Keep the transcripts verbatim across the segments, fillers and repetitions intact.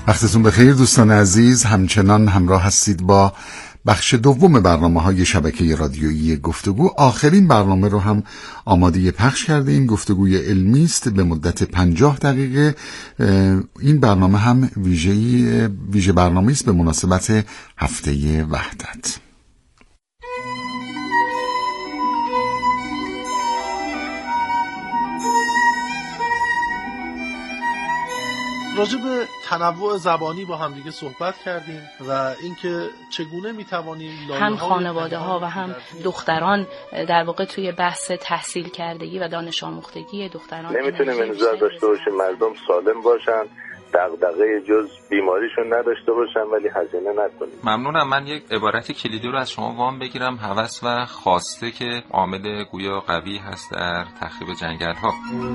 وقتتون بخیر دوستان عزیز، همچنان همراه هستید با بخش دوم برنامه‌های شبکه رادیویی گفتگو. آخرین برنامه رو هم آماده پخش کرده ایم. گفتگوی علمی است به مدت پنجاه دقیقه. این برنامه هم ویژه‌ای ویژه برنامه است به مناسبت هفته وحدت. راجع به تنوع زبانی با هم دیگه صحبت کردیم و اینکه چگونه میتوانیم هم خانواده ها و هم دختران در واقع توی بحث تحصیل کردگی و دانش آموختگی دختران نمیتونیم انتظار داشته باشیم مردم سالم باشن، دغدغه جز بیماریشون نداشته باشن ولی هزینه نکنیم. ممنونم. من یک عبارت کلیدی رو از شما وام بگیرم. هوس و خواسته که عامل گویا قوی هست در تخریب جنگل ها.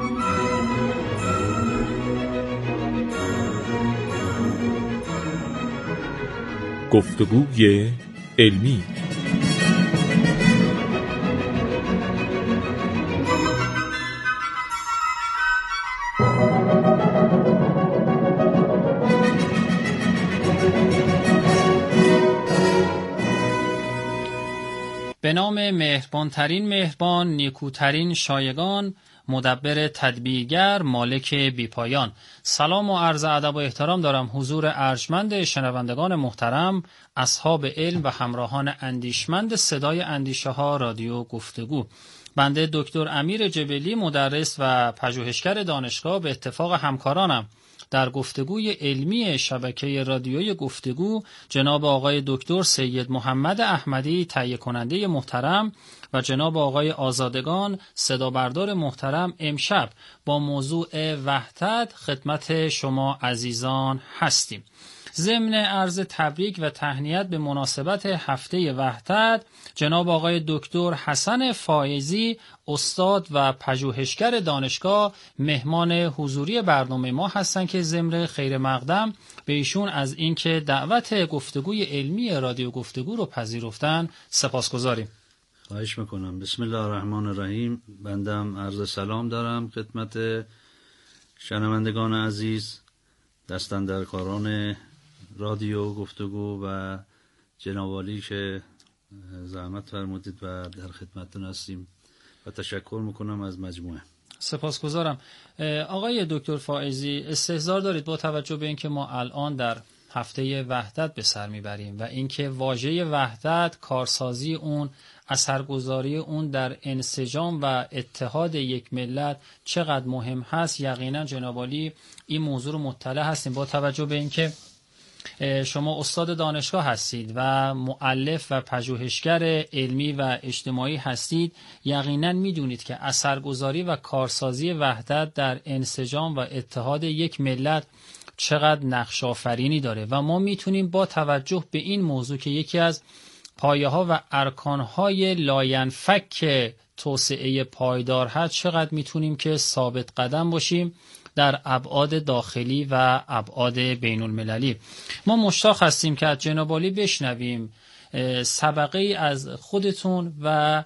گفتگوی علمی. به نام مهربانترین مهربان، نیکوترین شایگان، مدبر تدبیرگر، مالک بیپایان. سلام و عرض ادب و احترام دارم حضور ارجمند شنوندگان محترم، اصحاب علم و همراهان اندیشمند صدای اندیشه ها رادیو گفتگو. بنده دکتر امیر جبلی، مدرس و پژوهشگر دانشگاه، به اتفاق همکارانم در گفتگوی علمی شبکه رادیوی گفتگو، جناب آقای دکتر سید محمد احمدی تهیه کننده محترم و جناب آقای آزادگان صدابردار محترم، امشب با موضوع وحدت خدمت شما عزیزان هستیم. ضمن عرض تبریک و تهنیت به مناسبت هفته وحدت، جناب آقای دکتر حسن فائزی، استاد و پژوهشگر دانشگاه، مهمان حضوری برنامه ما هستند که ضمن خیر مقدم به ایشون از اینکه دعوت گفتگوی علمی رادیو گفتگو رو پذیرفتن سپاسگزاریم. خواهش میکنم. بسم الله الرحمن الرحیم. بندم عرض سلام دارم خدمت شنوندگان عزیز، دستاندرکاران رادیو گفتگو و جناب عالی که زحمت فرمودید و در خدمتتون هستیم و تشکر میکنم از مجموعه. سپاسگزارم. آقای دکتر فائزی، استحضار دارید با توجه به اینکه ما الان در هفته وحدت به سر میبریم و اینکه واژه وحدت، کارسازی اون، اثرگذاری اون در انسجام و اتحاد یک ملت چقدر مهم هست، یقینا جناب عالی این موضوع رو مطلع هستیم. با توجه به اینکه شما استاد دانشگاه هستید و مؤلف و پژوهشگر علمی و اجتماعی هستید، یقینا میدونید که اثرگذاری و کارسازی وحدت در انسجام و اتحاد یک ملت چقدر نقش آفرینی داره و ما میتونیم با توجه به این موضوع که یکی از پایه‌ها و ارکان‌های لاینفک توسعه پایدار هست، چقدر میتونیم که ثابت قدم باشیم در ابعاد داخلی و ابعاد بین المللی. ما مشتاق هستیم که از جناب عالی بشنویم سابقه ای از خودتون و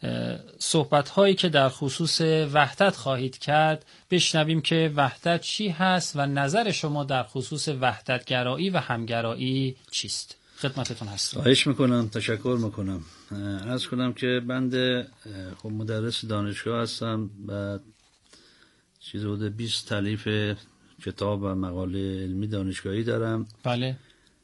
صحبت‌هایی که در خصوص وحدت خواهید کرد، بشنویم که وحدت چی هست و نظر شما در خصوص وحدتگرایی و همگرایی چیست. خدمتتون هستم. خواهش میکنم، تشکر میکنم. عرض کنم که بنده خب مدرس دانشگاه هستم و چیز بوده بیست تالیف کتاب و مقاله علمی دانشگاهی دارم. بله.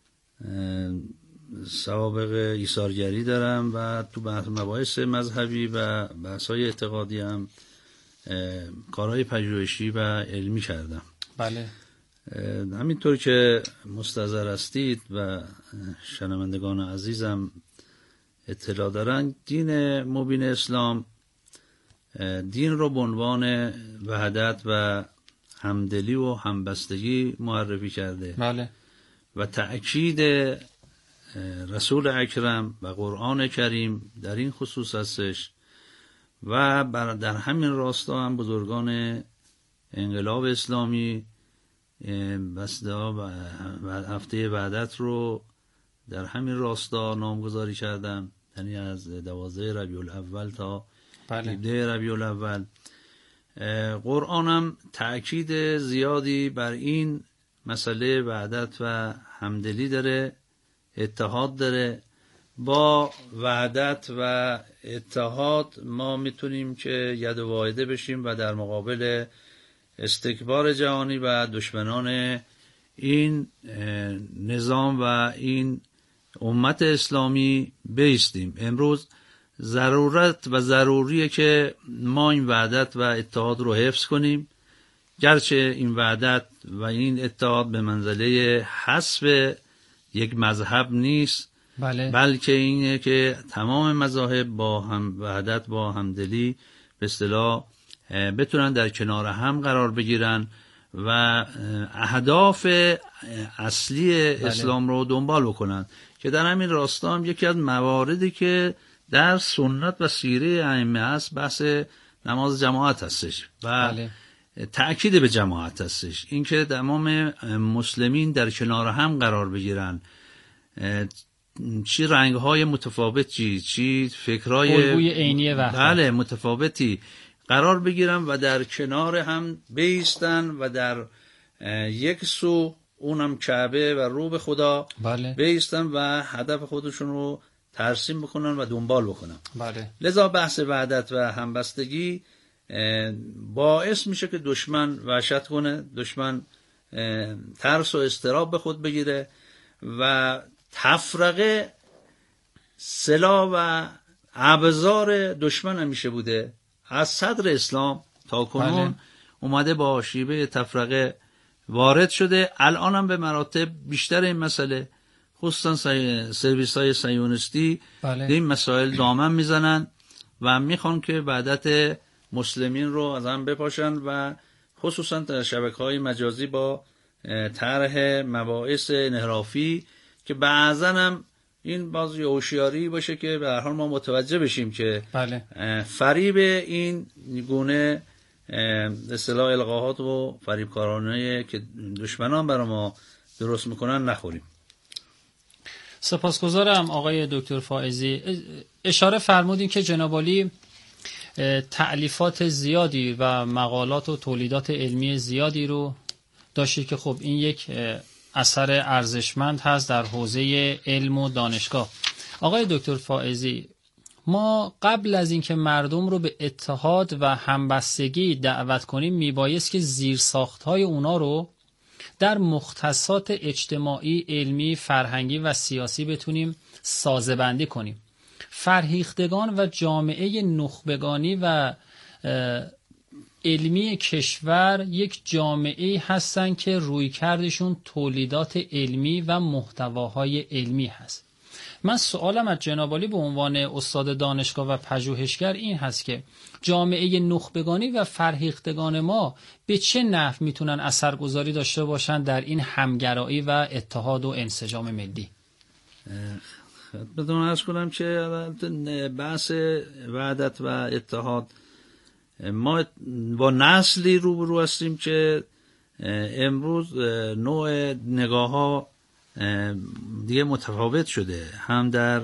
سوابق ایثارگری دارم و تو بحث مباحث مذهبی و بحث‌های اعتقادی هم کارهای پژوهشی و علمی کردم. بله. همینطور که مستحضر هستید و شنوندگان عزیزم اطلاع دارن، دین مبین اسلام دین رو به عنوان وحدت و همدلی و همبستگی معرفی کرده. بله. و تأکید رسول اکرم و قرآن کریم در این خصوص هستش و در همین راستا هم بزرگان انقلاب اسلامی بسدا و هفته وحدت رو در همین راستا نامگذاری کردن، یعنی از دوازده ربیع الاول تا هفده ربیع الاول. قرآن هم تأکید زیادی بر این مسئله وحدت و همدلی داره، اتحاد داره. با وحدت و اتحاد ما میتونیم که ید واحده بشیم و در مقابل استکبار جهانی و دشمنان این نظام و این امت اسلامی بایستیم. امروز ضرورت و ضروریه که ما این وحدت و اتحاد رو حفظ کنیم، گرچه این وحدت و این اتحاد به منزله حسب یک مذهب نیست، بله. بلکه اینه که تمام مذاهب با هم وحدت، با همدلی به اصطلاح بتونن در کنار هم قرار بگیرن و اهداف اصلی بله. اسلام رو دنبال بکنن، که در همین راستا هم یکی از مواردی که در سنت و سیره ائمه است بحث نماز جماعت هستش و بله. تأکید به جماعت هستش، اینکه تمام مسلمین در کنار هم قرار بگیرن، چی رنگ‌های متفاوتی، چی فکرهای الگوی عینی وحدت بله متفاوتی قرار بگیرن و در کنار هم بایستن و در یک سو، اونم کعبه و رو به خدا بله. بایستن و هدف خودشون رو ترسیم بکنن و دنبال بکنن. بله. لذا بحث وحدت و همبستگی باعث میشه که دشمن وحشت کنه، دشمن ترس و اضطراب به خود بگیره و تفرقه سلاح و ابزار دشمن همیشه بوده. از صدر اسلام تا کنون بله. اومده با شیوه تفرقه وارد شده. الان هم به مراتب بیشتر این مسئله، خصوصا سرویس های صهیونیستی بله. این مسائل دامن میزنن و میخوان که وحدت مسلمین رو از هم بپاشن و خصوصا در شبکه‌های مجازی با طرح مباحث انحرافی که بعضا هم این باز یه هوشیاری باشه که به هر حال ما متوجه بشیم که بله. فریب این گونه اصطلاح القاهات و فریبکارانه که دشمنان برای ما درست میکنن نخوریم. سپاسگزارم آقای دکتر فائزی. اشاره فرمودین که جناب عالی تألیفات زیادی و مقالات و تولیدات علمی زیادی رو داشتید که خب این یک اثر ارزشمند هست در حوزه علم و دانشگاه. آقای دکتر فائزی، ما قبل از اینکه مردم رو به اتحاد و همبستگی دعوت کنیم میبایست که زیرساخت‌های اونا رو در مختصات اجتماعی، علمی، فرهنگی و سیاسی بتونیم سازه‌بندی کنیم. فرهیختگان و جامعه نخبگانی و علمی کشور یک جامعه هستن که رویکردشون تولیدات علمی و محتواهای علمی هست. من سوالم از جناب عالی به عنوان استاد دانشگاه و پژوهشگر این هست که جامعه نخبگانی و فرهیختگان ما به چه نحو میتونن اثرگذاری داشته باشن در این همگرایی و اتحاد و انسجام ملی؟ خدمتتون عرض کنم که بحث وحدت و اتحاد، ما با نسلی روبرو هستیم که امروز نوع نگاه ها دیگه متفاوت شده، هم در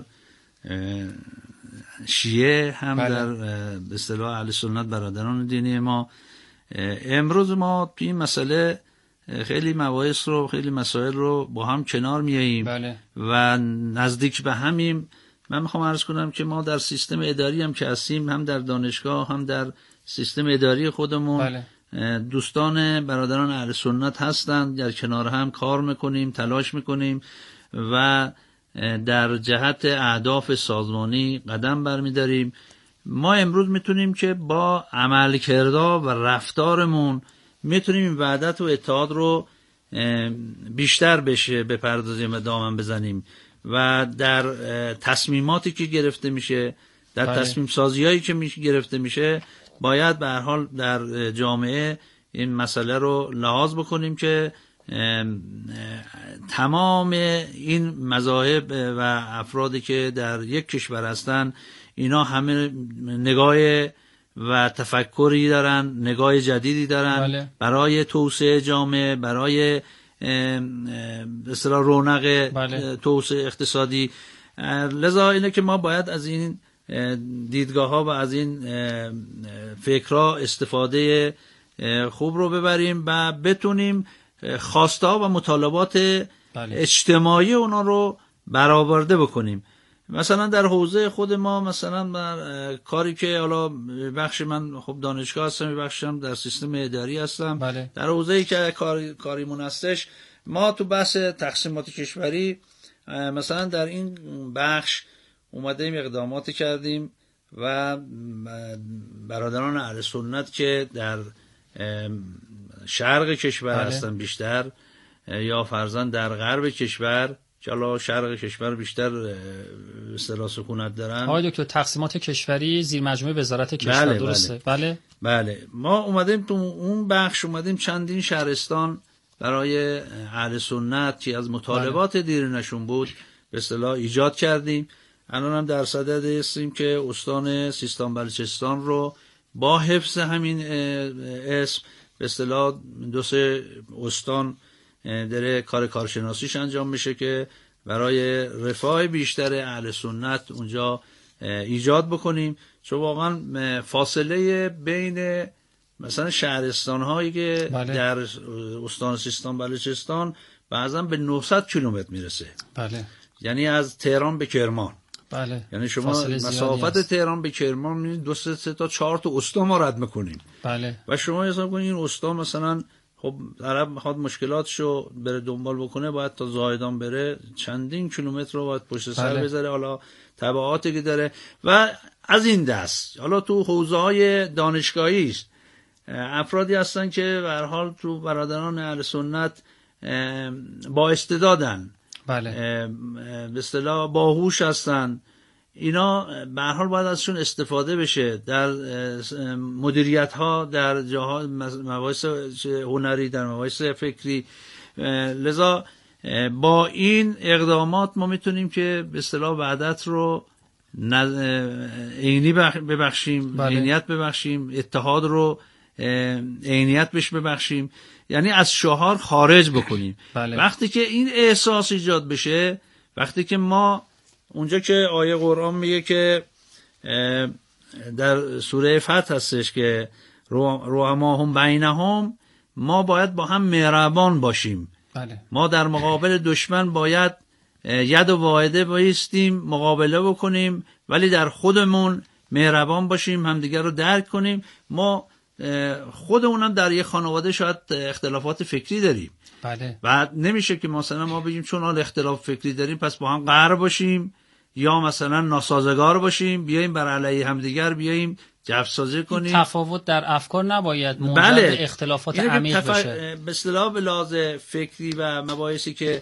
شیعه هم بله. در به اصطلاح اهل سنت برادران دینی ما. امروز ما توی این مسئله خیلی مباحث رو، خیلی مسائل رو با هم کنار میاییم بله. و نزدیک به همیم. من میخوام عرض کنم که ما در سیستم اداری هم که هستیم، هم در دانشگاه هم در سیستم اداری خودمون بله. دوستان برادران اهل سنت هستند، در کنار هم کار میکنیم، تلاش میکنیم و در جهت اهداف سازمانی قدم برمیداریم. ما امروز میتونیم که با عملکردها و رفتارمون میتونیم این وحدت و اتحاد رو بیشتر بشه بپردازیم و دامن بزنیم و در تصمیماتی که گرفته میشه، در بله. تصمیم سازیایی که میشه گرفته میشه، باید به هر حال در جامعه این مسئله رو لحاظ بکنیم که تمام این مذاهب و افرادی که در یک کشور هستن اینا همه نگاه و تفکری دارن، نگاه جدیدی دارن بله. برای توسعه جامعه، برای به اصطلاح رونق بله. توسعه اقتصادی. لذا اینه که ما باید از این دیدگاه ها و از این فکرها استفاده خوب رو ببریم و بتونیم خواسته ها و مطالبات بله. اجتماعی اونا رو برآورده بکنیم. مثلا در حوزه خود ما مثلا کاری که حالا بخش من خب دانشگاه هستم، بخشم در سیستم اداری هستم. بله. در حوزه‌ای که کاری کاریمون هستش، ما تو بحث تقسیمات کشوری مثلا در این بخش اومدیم اقداماتی کردیم و برادران اهل سنت که در شرق کشور بله. هستن بیشتر یا فرضاً در غرب کشور که حالا شرق کشور بیشتر اصطلاح سکونت دارن. آقای دکتر تقسیمات کشوری زیر مجموعه وزارت کشور بله، درسته؟ بله. بله بله ما اومدیم تو اون بخش اومدیم چندین شهرستان برای اهل سنت که از مطالبات بله. دیرینشون بود به اصطلاح ایجاد کردیم. الان هم در صدد هستیم که استان سیستان بلوچستان رو با حفظ همین اسم به اصطلاح دو سه استان داره کار کارشناسیش انجام میشه که برای رفاه بیشتر اهل سنت اونجا ایجاد بکنیم، چون واقعا فاصله بین مثلا شهرستان هایی که بله. در استان سیستان بلوچستان بعضا به نهصد کیلومتر میرسه. بله. یعنی از تهران به کرمان. بله. یعنی شما مسافت تهران به کرمان می‌بینید دو سه, سه تا چهار تا استان ما رد میکنیم. بله. و شما حساب کنید این استان مثلا خب عرب میخواد مشکلاتشو بره دنبال بکنه، باید تا زاهدان بره چندین کیلومتر رو باید پشت سر بله. بذاره، حالا تبعاتی که داره و از این دست. حالا تو حوزه‌های دانشگاهی است افرادی هستن که به هر حال تو برادران اهل سنت با استعدادن، بله. به اصطلاح باهوش هستن، اینا به هر حال باید ازشون استفاده بشه در مدیریت ها، در جاها مباحث هنری، در مباحث فکری. لذا با این اقدامات ما میتونیم که به اصطلاح وحدت رو عینی ببخشیم، عینیت بله. ببخشیم، اتحاد رو عینیت بهش ببخشیم، یعنی از شعار خارج بکنیم. بله. وقتی که این احساس ایجاد بشه، وقتی که ما اونجا که آیه قرآن میگه که در سوره فتح هستش که رحماهم بینهم، ما باید با هم مهربان باشیم. بله. ما در مقابل دشمن باید ید و واحده بایستیم، مقابله بکنیم، ولی در خودمون مهربان باشیم، همدیگر رو درک کنیم. ما خودمونم در یه خانواده شاید اختلافات فکری داریم. بله. و نمیشه که مثلا ما بگیم چون حال اختلاف فکری داریم پس با هم قهر باشیم یا مثلا ناسازگار باشیم، بیاییم بر علیه همدیگر بیاییم جفسازی کنیم. تفاوت در افکار نباید منجر بله. به اختلافات عمیق تف... بشه. به اصطلاح به لحاظ فکری و مباحثی که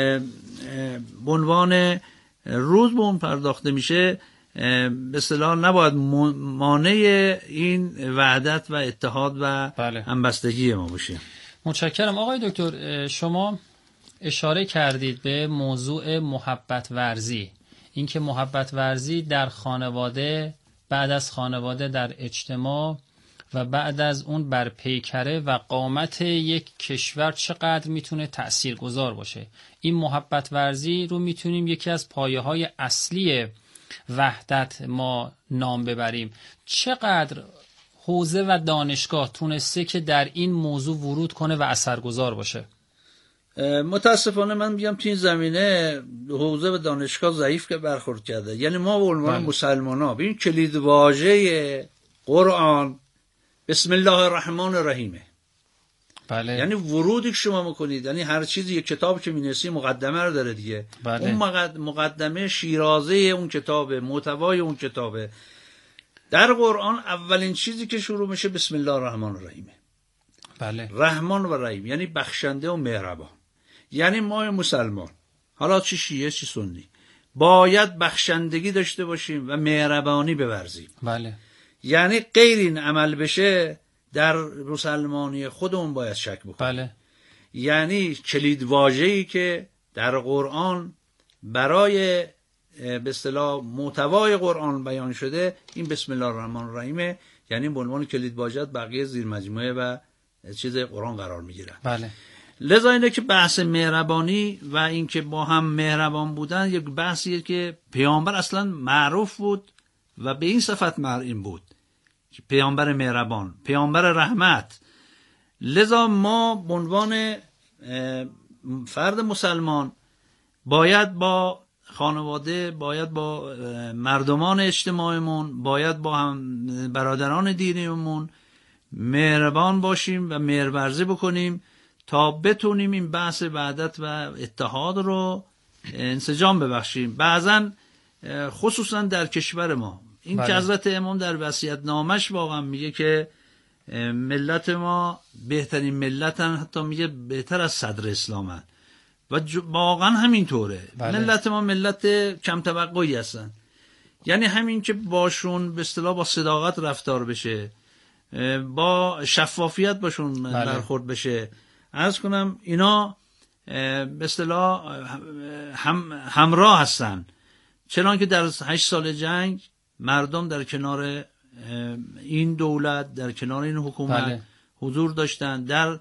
به عنوان روز به اون پرداخته میشه به اصطلاح نباید مانع این وحدت و اتحاد و بله. همبستگی ما باشه. متشکرم. آقای دکتر شما اشاره کردید به موضوع محبت ورزی، اینکه محبت ورزی در خانواده، بعد از خانواده در اجتماع و بعد از اون بر پیکره و قامت یک کشور چقدر میتونه تأثیرگذار باشه. این محبت ورزی رو میتونیم یکی از پایه‌های اصلی وحدت ما نام ببریم. چقدر حوزه و دانشگاه تونسته که در این موضوع ورود کنه و اثرگذار باشه؟ متاسفانه من میگم تو این زمینه حوزه و دانشگاه ضعیف که برخورد کرده. یعنی ما به عنوان مسلمان‌ها ببین کلید واژه قرآن بسم الله الرحمن الرحیم. بله. یعنی ورودی که شما میکنید، یعنی هر چیزی یک کتاب که می‌نویسی مقدمه رو داره دیگه. بله. اون مقدمه شیرازه اون کتابه، محتوای اون کتابه. در قرآن اولین چیزی که شروع میشه بسم الله الرحمن الرحیم. بله. رحمان و رحیم یعنی بخشنده و مهربان. یعنی ما مسلمان، حالا چی شیعه چی سنی، باید بخشندگی داشته باشیم و مهربانی بورزیم. بله. یعنی غیر این عمل بشه در مسلمانی خودمون باید شک بکنیم. بله. یعنی کلید واژه‌ای که در قرآن برای به اصطلاح محتوای قرآن بیان شده این بسم الله الرحمن الرحیم، یعنی به عنوان کلید واژه بقیه زیر مجموعه و چیز قرآن قرار میگیرن. بله. لذا اینه که بحث مهربانی و اینکه با هم مهربان بودن یک بحثیه که پیامبر اصلا معروف بود و به این صفت معین بود، پیامبر مهربان، پیامبر رحمت. لذا ما به عنوان فرد مسلمان باید با خانواده، باید با مردمان اجتماعمون، باید با هم برادران دینیمون مهربان باشیم و مهرورزی بکنیم تا بتونیم این بحث وحدت و اتحاد رو انسجام ببخشیم. بعضا خصوصا در کشور ما این بله. که حضرت امام در وصیت نامش واقعا میگه که ملت ما بهترین ملتن، حتی میگه بهتر از صدر اسلامن و واقعا همینطوره. بله. ملت ما ملت کم توقعی هستن، یعنی همین که باشون به اصطلاح با صداقت رفتار بشه، با شفافیت باشون بله. برخورد بشه، عرض کنم اینا به اصطلاح هم همراه هستن. چنان که در هشت سال جنگ مردم در کنار این دولت، در کنار این حکومت بله. حضور داشتن، در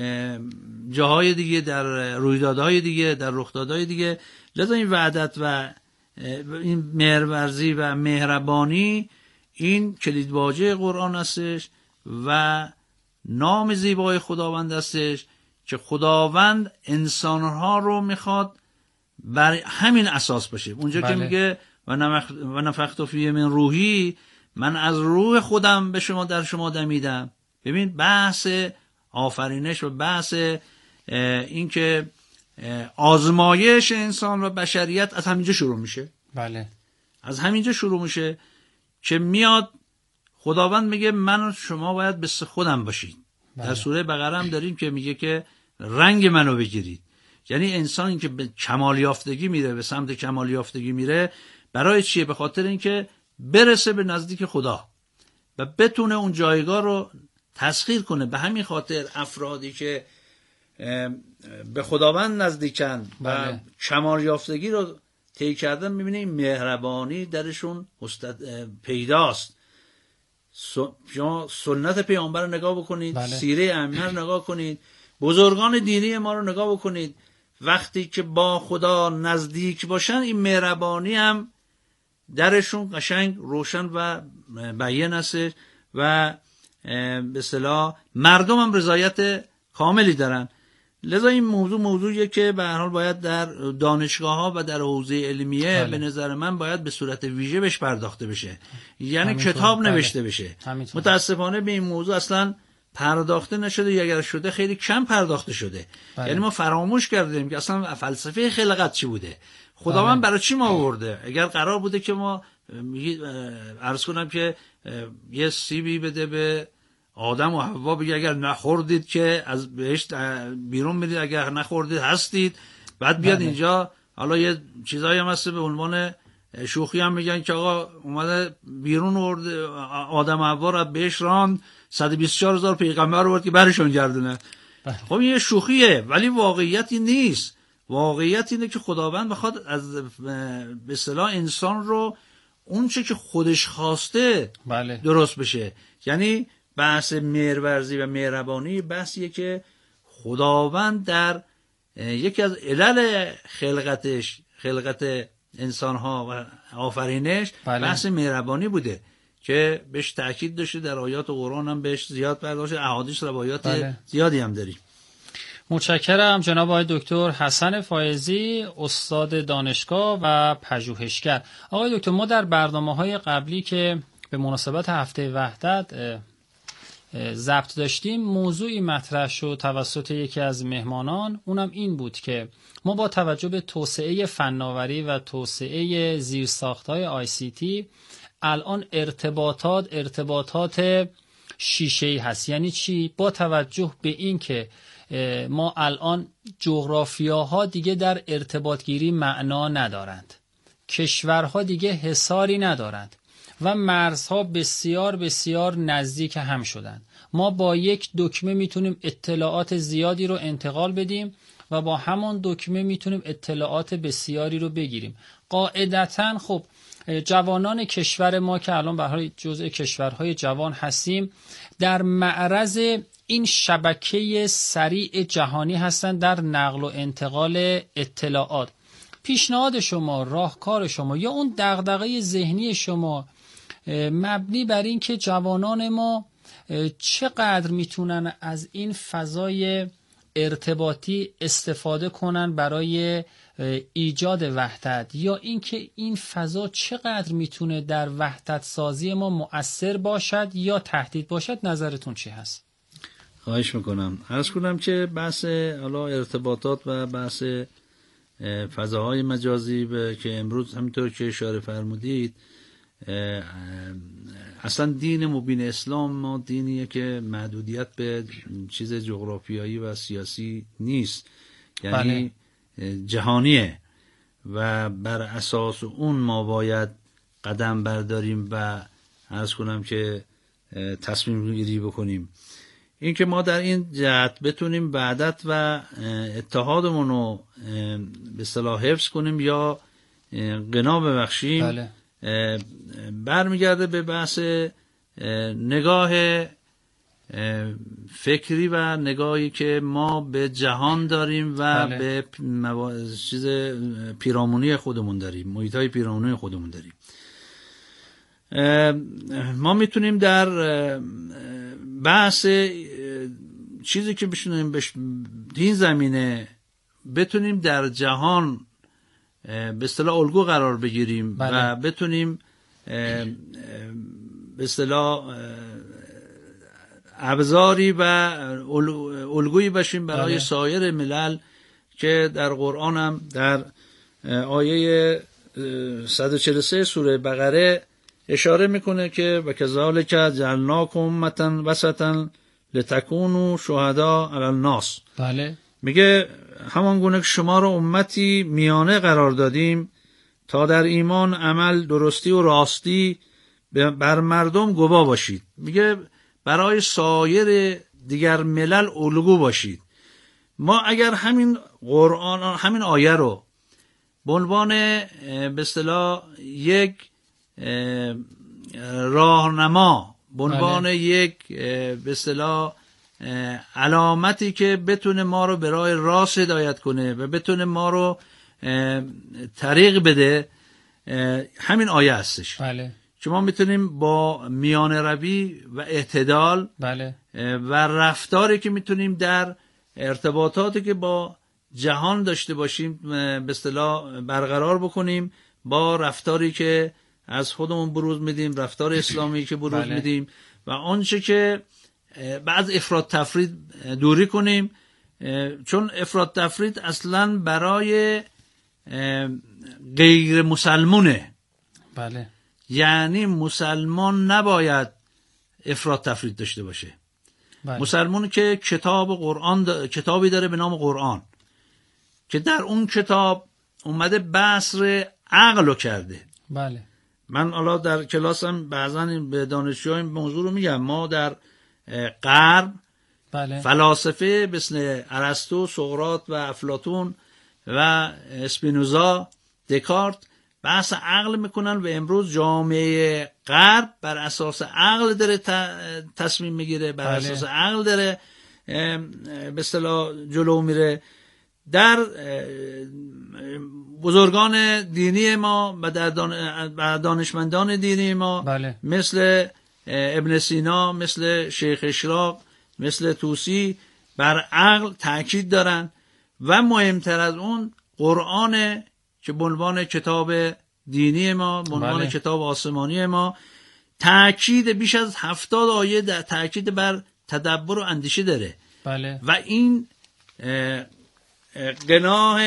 جاهای دیگه، در رویدادهای دیگه، در رخدادهای دیگه. لذا این وحدت و این مهرورزی و مهربانی این کلیدواژه قرآن هستش و نام زیبای خداوند هستش که خداوند انسانها رو میخواد بر همین اساس باشه. اونجا بله. که میگه و نفخت فیه من روحی، من از روح خودم به شما در شما دمیدم. ببین بحث آفرینش و بحث این که آزمایش انسان و بشریت از همینجا شروع میشه. بله. از همینجا شروع میشه که میاد خداوند میگه من و شما باید مثل خودم باشید. بله. در سوره بقره هم داریم که میگه که رنگ منو بگیرید. یعنی انسانی که به کمال یافتگی میره، به سمت کمال یافتگی میره، برای چیه؟ به خاطر اینکه برسه به نزدیک خدا و بتونه اون جایگاه رو تسخیر کنه. به همین خاطر افرادی که به خداوند نزدیکن بله. و کمال یافتگی رو طی کردن، میبینید مهربانی درشون پیداست. شما سنت پیامبر رو نگاه بکنید، بله. سیره ائمه رو نگاه کنید، بزرگان دینی ما رو نگاه بکنید. وقتی که با خدا نزدیک باشن، این مهربانی هم درشون قشنگ روشن و بیان است و به اصطلاح مردم هم رضایت کاملی دارن. لذا این موضوع موضوعیه که به هر حال باید در دانشگاه ها و در حوزه علمیه بله. به نظر من باید به صورت ویژه بهش پرداخته بشه، یعنی همینطور. کتاب بله. نوشته بشه. همینطور. متاسفانه به این موضوع اصلا پرداخته نشده، یا اگر شده خیلی کم پرداخته شده. بله. یعنی ما فراموش کردیم که اصلا فلسفه خلقت چی بوده، خداوند برای چی ما آورده. اگر قرار بوده که ما عرض کنم که یه سیبی بده به آدم و حوا، بگه اگر نخوردید که از بهشت بیرون میرید، اگر نخوردید هستید، بعد بیاد بله. اینجا حالا یه چیزایی هم هست به عنوان شوخی هم میگن که آقا اومده بیرون آورده آدم و حوا رو بهشت راند، صد و بیست و چهار هزار پیغمبر آورد که برشون گردونه. بله. خب این یه شوخیه، ولی واقعیتی نیست. واقعیت اینه که خداوند بخواد از به اصطلاح انسان رو اون چه که خودش خواسته بله. درست بشه. یعنی بحث مهرورزی و مهربانی بحثیه که خداوند در یکی از علل خلقتش، خلقت انسانها و آفرینش بله. بحث مهربانی بوده که بهش تأکید داشته، در آیات قرآن هم بهش زیاد پرداخته، احادیث روایات بله. زیادی هم داریم. متشکرم جناب آقای دکتر حسن فایزی، استاد دانشگاه و پژوهشگر. آقای دکتر، ما در برنامه‌های قبلی که به مناسبت هفته وحدت ضبط داشتیم، موضوعی مطرح شد توسط یکی از مهمانان، اونم این بود که ما با توجه به توسعه فناوری و توسعه زیرساخت‌های آی سی تی الان ارتباطات ارتباطات شیشه‌ای هست. یعنی چی؟ با توجه به این که ما الان جغرافیاها دیگه در ارتباط گیری معنا ندارند، کشورها دیگه حصاری ندارند و مرزها بسیار بسیار نزدیک هم شدند. ما با یک دکمه میتونیم اطلاعات زیادی رو انتقال بدیم و با همان دکمه میتونیم اطلاعات بسیاری رو بگیریم. قاعدتاً خب جوانان کشور ما که الان به حال جزء کشورهای جوان هستیم، در معرض این شبکه سریع جهانی هستند در نقل و انتقال اطلاعات. پیشنهاد شما، راهکار شما یا اون دغدغه ذهنی شما مبنی بر این که جوانان ما چقدر میتونن از این فضای ارتباطی استفاده کنن برای ایجاد وحدت، یا اینکه این فضا چقدر میتونه در وحدت سازی ما مؤثر باشد یا تهدید باشد؟ نظرتون چی هست؟ خواهش میکنم. عرض کنم که بحث حالا ارتباطات و بحث فضاهای مجازی که امروز همینطور که اشاره فرمودید، اصلا دین مبین اسلام ما دینیه که محدودیت به چیز جغرافیایی و سیاسی نیست، یعنی بله. جهانیه و بر اساس اون ما باید قدم برداریم و عرض کنم که تصمیم گیری بکنیم. این که ما در این جهت بتونیم وحدت و اتحادمون رو به اصطلاح حفظ کنیم یا غنا ببخشیم، بله. برمیگرده به بحث نگاه فکری و نگاهی که ما به جهان داریم و بله. به موا... چیز پیرامونی خودمون داریم، محیط‌های پیرامونی خودمون داریم. ما میتونیم در بحث چیزی که بشنیم بش... این زمینه بتونیم در جهان به اصطلاح الگو قرار بگیریم بله. و بتونیم به اصطلاح ابزاری و الگویی باشیم برای بله. سایر ملل که در قرآن هم در آیه صد و چهل و سه سوره بقره اشاره میکنه که و کذالک جعلناکم امة وسطا لتکونوا شهداء علی الناس. بله. میگه همان گونه که شما رو امتی میانه قرار دادیم تا در ایمان، عمل، درستی و راستی بر مردم گواه باشید. میگه برای سایر دیگر ملل الگو باشید. ما اگر همین قرآن، همین آیه رو به عنوان به اصطلاح یک راهنما، به عنوان بله. یک به اصطلاح علامتی که بتونه ما رو به راه راست هدایت کنه و بتونه ما رو طریق بده، همین آیه هستش. بله. که ما میتونیم با میانه روی و اعتدال بله. و رفتاری که میتونیم در ارتباطاتی که با جهان داشته باشیم به اصطلاح برقرار بکنیم، با رفتاری که از خودمون بروز میدیم، رفتار اسلامی که بروز بله. میدیم و آنچه که بعد افراط تفرید دوری کنیم، چون افراط تفرید اصلا برای غیر مسلمونه. بله. یعنی مسلمان نباید افراط تفرید داشته باشه. بله. مسلمان که کتاب قرآن دا... کتابی داره به نام قرآن که در اون کتاب اومده بحث عقل رو کرده. بله. من حالا در کلاسم بعضا به دانشجوها این موضوع رو میگم. ما در غرب بله. فلاسفه مثل ارسطو، سقراط و افلاطون و اسپینوزا، دکارت بحث عقل میکنن و امروز جامعه غرب بر اساس عقل داره تصمیم میگیره، بر بله. اساس عقل داره به اصطلاح جلو میره. در بزرگان دینی ما و در دانشمندان دینی ما بله. مثل ابن سینا، مثل شیخ اشراق، مثل طوسی بر عقل تأکید دارن و مهمتر از اون قرآن که به عنوان کتاب دینی ما، به عنوان بله. کتاب آسمانی ما تأکید بیش از هفتاد آیه تأکید بر تدبر و اندیشه داره. بله. و این قناه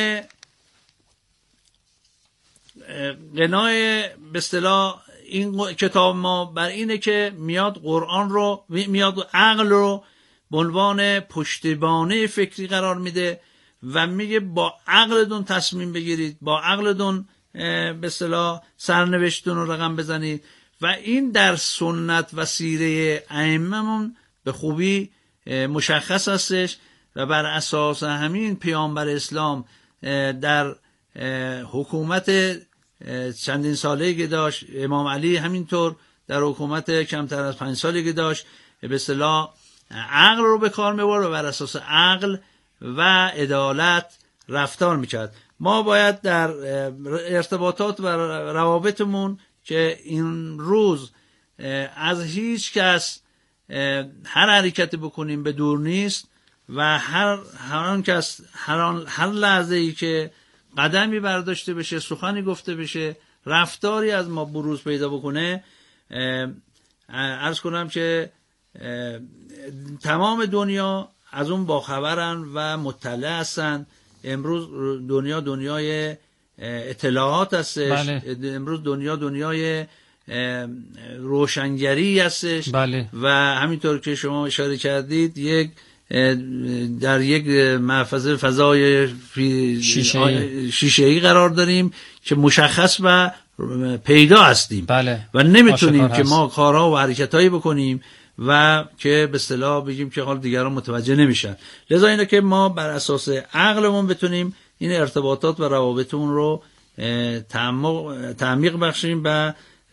قناه به اصطلاح این کتاب ما بر اینه که میاد قرآن رو، میاد عقل رو به عنوان پشتیبانه فکری قرار میده و میگه با عقلتون تصمیم بگیرید، با عقلتون به اصطلاح سرنوشتتون رو رقم بزنید و این در سنت و سیره ائمه‌مون به خوبی مشخص هستش و بر اساس همین پیامبر اسلام در حکومت چندین ساله که داشت، امام علی همینطور در حکومت کمتر از پنج سالی که داشت به اصطلاح عقل رو به کار می‌برد و بر اساس عقل و عدالت رفتار میکرد. ما باید در ارتباطات و روابطمون که این روز از هیچ کس هر حرکتی بکنیم به دور نیست، و هر هر کس هر هر لحظه ای که قدمی برداشته بشه، سخنی گفته بشه، رفتاری از ما بروز پیدا بکنه، عرض کنم که تمام دنیا از اون باخبرن و مطلع هستن. امروز دنیا دنیای اطلاعات هستش. بله. امروز دنیا دنیای روشنگری هستش. بله. و همینطور که شما اشاره کردید یک در یک محفظه فضای شیشه‌ای قرار داریم که مشخص و پیدا هستیم. بله. و نمیتونیم که ما کارها و حرکتایی بکنیم و که به اصطلاح بگیم که حال دیگران متوجه نمیشن. لذا اینه که ما بر اساس عقلمون بتونیم این ارتباطات و روابطمون رو تعمیق بخشیم و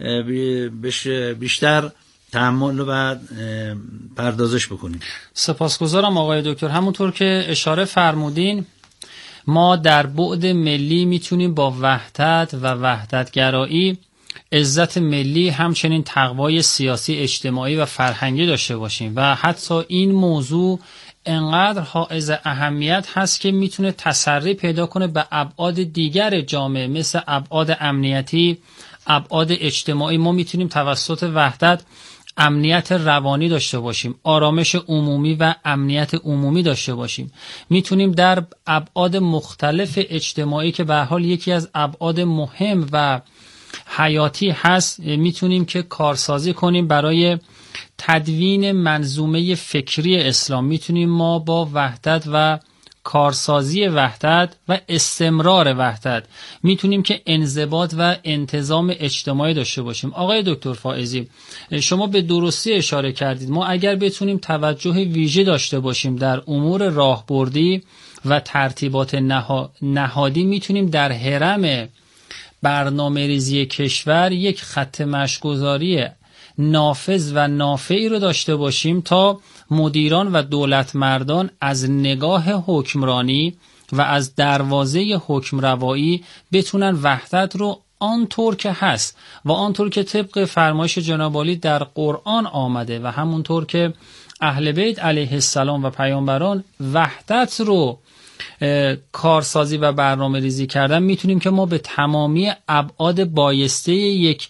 بیشتر تأمل و پردازش بکنیم. سپاسگزارم آقای دکتر. همونطور که اشاره فرمودین، ما در بعد ملی میتونیم با وحدت و وحدتگرایی عزت ملی، همچنین تقوای سیاسی، اجتماعی و فرهنگی داشته باشیم و حتی این موضوع انقدر حائز اهمیت هست که میتونه تسری پیدا کنه به ابعاد دیگر جامعه، مثل ابعاد امنیتی، ابعاد اجتماعی. ما میتونیم توسط وحدت امنیت روانی داشته باشیم، آرامش عمومی و امنیت عمومی داشته باشیم. میتونیم در ابعاد مختلف اجتماعی که به حال یکی از ابعاد مهم و حیاتی هست، میتونیم که کارسازی کنیم برای تدوین منظومه فکری اسلام. میتونیم ما با وحدت و کارسازی وحدت و استمرار وحدت میتونیم که انضباط و انتظام اجتماعی داشته باشیم. آقای دکتر فائزی، شما به درستی اشاره کردید ما اگر بتونیم توجه ویژه داشته باشیم در امور راهبردی و ترتیبات نها... نهادی، میتونیم در هرم برنامه ریزی کشور یک خط مشی‌گذاری نافذ و نافعی رو داشته باشیم تا مدیران و دولت مردان از نگاه حکمرانی و از دروازه حکمروایی بتونن وحدت رو آنطور که هست و آنطور که طبق فرمایش جناب عالی در قرآن آمده و همونطور که اهل بیت علیه السلام و پیامبران وحدت رو کارسازی و برنامه ریزی کردن، میتونیم که ما به تمامی ابعاد بایسته یک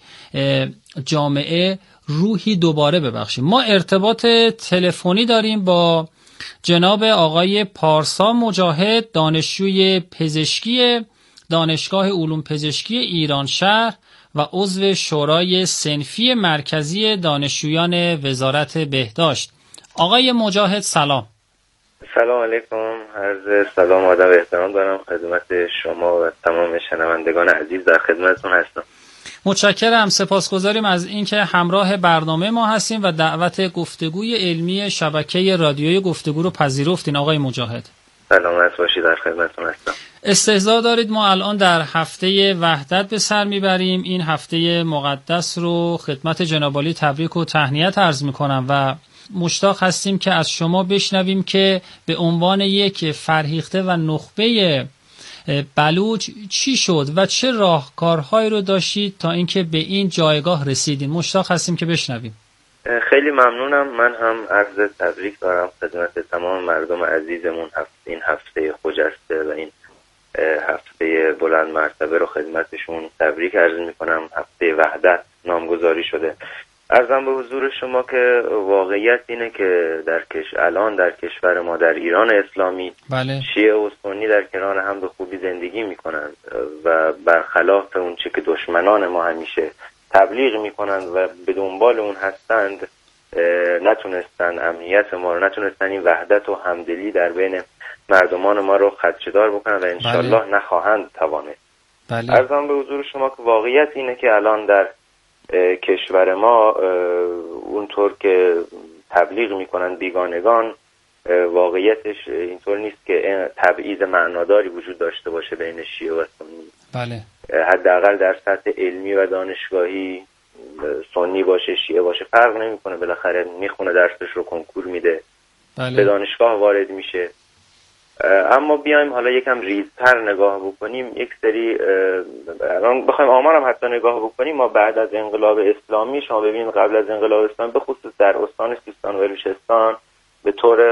جامعه روحی دوباره ببخشیم. ما ارتباط تلفنی داریم با جناب آقای پارسا مجاهد، دانشجوی پزشکی دانشگاه علوم پزشکی ایران شهر و عضو شورای صنفی مرکزی دانشجویان وزارت بهداشت. آقای مجاهد سلام. سلام علیکم. عرض سلام و ادب و احترام دارم خدمت شما و تمام شنوندگان عزیز، در خدمتتون هستم. متشکرم، سپاسگزاریم از اینکه همراه برنامه ما هستیم و دعوت گفتگوی علمی شبکه رادیویی گفتگو رو پذیرفتین. آقای مجاهد سلامت باشید، در خدمتتون هستم. استحضار دارید ما الان در هفته وحدت به سر میبریم. این هفته مقدس رو خدمت جناب عالی تبریک و تهنیت عرض میکنم و مشتاق هستیم که از شما بشنویم که به عنوان یک فرهیخته و نخبه بلوچ چی شد و چه راهکارهایی رو داشتید تا اینکه به این جایگاه رسیدین. مشتاق هستیم که بشنویم. خیلی ممنونم. من هم عرض تبریک دارم خدمت تمام مردم عزیزمون. این هفته خجسته و این هفته بلند مرتبه رو خدمتشون تبریک عرض میکنم. هفته وحدت نامگذاری شده. عرضم به حضور شما که واقعیت اینه که در کش الان در کشور ما در ایران اسلامی بله. شیعه و سنی در کنار هم به خوبی زندگی میکنند و برخلاف اون چه که دشمنان ما همیشه تبلیغ میکنند و به دنبال اون هستند، نتونستن امنیت ما رو، نتونستن این وحدت و همدلی در بین مردمان ما رو خدشه‌دار بکنن و انشالله بله. نخواهند توانست. بله. عرضم به حضور شما که واقعیت اینه که الان در کشور ما اونطور که تبلیغ میکنن بیگانگان، واقعیتش اینطور نیست که تبعیض معناداری وجود داشته باشه بین شیعه و سنی. بله. حداقل در سطح علمی و دانشگاهی سنی باشه شیعه باشه فرق نمیکنه، بالاخره میخونه درسش رو، کنکور میده، بله. به دانشگاه وارد میشه. اما بیایم حالا یکم ریزتر نگاه بکنیم. یک سری الان بخوایم آمارم حتی نگاه بکنیم، ما بعد از انقلاب اسلامی، شما ببینید قبل از انقلاب اسلامی به خصوص در استان سیستان و بلوچستان به طور